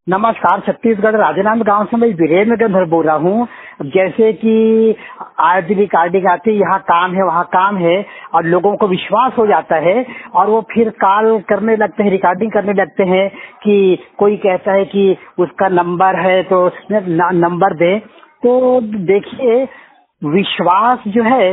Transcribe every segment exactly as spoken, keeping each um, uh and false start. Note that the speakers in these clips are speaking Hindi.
नमस्कार, छत्तीसगढ़ राजनांद गांव से मैं वीरेंद्र गंधर बोल रहा हूँ। जैसे कि आज रिकॉर्डिंग आती है, यहाँ काम है वहाँ काम है और लोगों को विश्वास हो जाता है और वो फिर कॉल करने लगते हैं, रिकॉर्डिंग करने लगते हैं कि कोई कहता है कि उसका नंबर है तो नंबर दे। तो देखिए, विश्वास जो है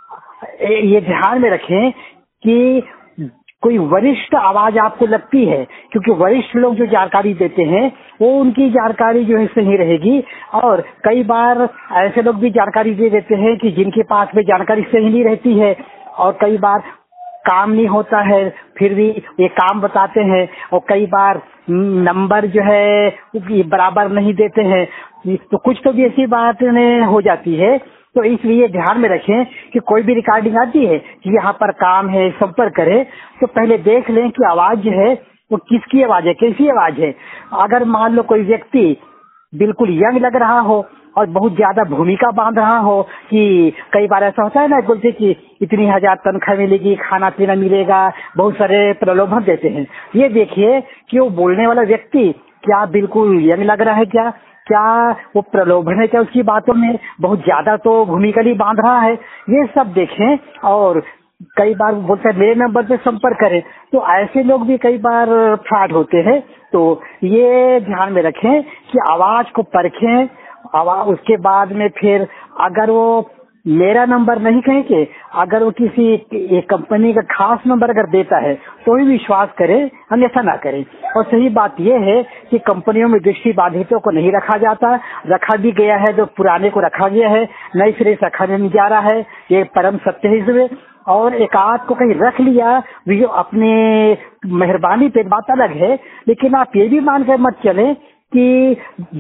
ये ध्यान में रखें कि कोई वरिष्ठ आवाज आपको लगती है, क्योंकि वरिष्ठ लोग जो जानकारी देते हैं वो उनकी जानकारी जो है सही रहेगी। और कई बार ऐसे लोग भी जानकारी दे देते हैं कि जिनके पास में जानकारी सही नहीं रहती है और कई बार काम नहीं होता है, फिर भी ये काम बताते हैं और कई बार नंबर जो है बराबर नहीं देते हैं। तो कुछ तो भी ऐसी बात हो जाती है। तो इसलिए ध्यान में रखें कि कोई भी रिकॉर्डिंग आती है कि यहाँ पर काम है, संपर्क करें, तो पहले देख लें कि आवाज जो है वो किसकी आवाज है, कैसी आवाज है। अगर मान लो कोई व्यक्ति बिल्कुल यंग लग रहा हो और बहुत ज्यादा भूमिका बांध रहा हो, कि कई बार ऐसा होता है ना, बोलते कि इतनी हजार तनख्वाह मिलेगी, खाना पीना मिलेगा, बहुत सारे प्रलोभन देते हैं। ये देखिए कि वो बोलने वाला व्यक्ति क्या बिल्कुल यंग लग रहा है, क्या क्या वो प्रलोभन है, क्या उसकी बातों में बहुत ज्यादा तो भूमिका नहीं बांध रहा है। ये सब देखें। और कई बार बोलते हैं मेरे नंबर पे संपर्क करें, तो ऐसे लोग भी कई बार फ्रॉड होते हैं। तो ये ध्यान में रखें कि आवाज को परखें। आवाज उसके बाद में फिर अगर वो मेरा नंबर नहीं कहेंगे, अगर वो किसी एक कंपनी का खास नंबर अगर देता है तो ही विश्वास करें, अन्यथा ना करें। और सही बात यह है कि कंपनियों में दृष्टि बाधितों को नहीं रखा जाता, रखा भी गया है जो पुराने को रखा गया है, नए सिरे से रखा नहीं जा रहा है। ये परम सत्य है इसमें। और एक आध को कहीं रख लिया भी अपने मेहरबानी पे, बात अलग है, लेकिन आप ये भी मान कर मत चलें कि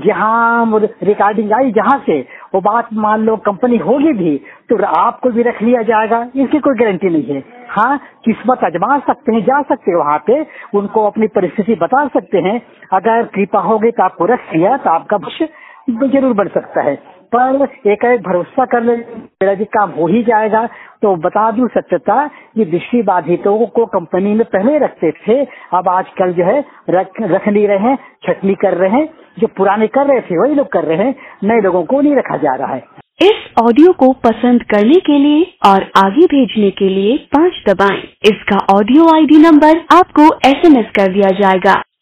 जहाँ रिकॉर्डिंग आई जहाँ से वो बात मान लो कंपनी होगी भी तो आपको भी रख लिया जाएगा, इसकी कोई गारंटी नहीं है। हाँ, किस्मत आजमा सकते हैं, जा सकते हैं वहाँ पे, उनको अपनी परिस्थिति बता सकते हैं। अगर कृपा होगी तो आपको रख लिया तो आपका भविष्य जरूर बढ़ सकता है। पर एक एक भरोसा कर ले मेरा भी काम हो ही जाएगा। तो बता दूं सत्यता, ये दृष्टि बाधितों को कंपनी में पहले रखते थे, अब आजकल जो है रख रख नहीं रहे हैं, छटनी कर रहे हैं। जो पुराने कर रहे थे वही लोग कर रहे हैं, नए लोगों को नहीं रखा जा रहा है। इस ऑडियो को पसंद करने के लिए और आगे भेजने के लिए पाँच दबाएं। इसका ऑडियो आईडी नंबर आपको एसएमएस कर दिया जाएगा।